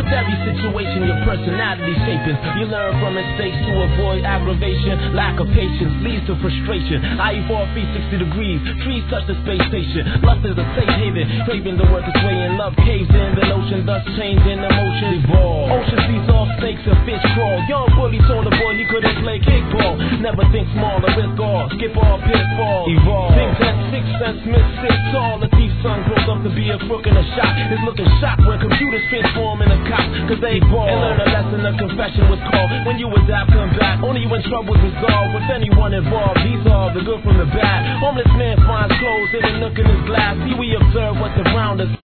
With every situation, your personality shaping. You learn from mistakes to avoid aggravation. Lack of patience leads to frustration. I evolve 360 degrees. Trees touch the space station. Lust is a safe haven. Craving to work its way in. Love caves in the ocean, thus changing emotions evolve. Ocean sees all snakes and fish crawl. Young bully told the boy he couldn't play kickball. Never think small or risk all. Skip all pitfalls. Evolve. Think that sixth sense miss six tall. The thief's son grows up to be a crook and a shot. Is looking shocked when computers transform in a cop. Cause they evolve. And learn a lesson a confession was called. When you adapt, come back. Only when trouble's resolved. With anyone involved, these are the good from the bad. Homeless man finds clothes in a nook in his glass. See, we observe what's around us.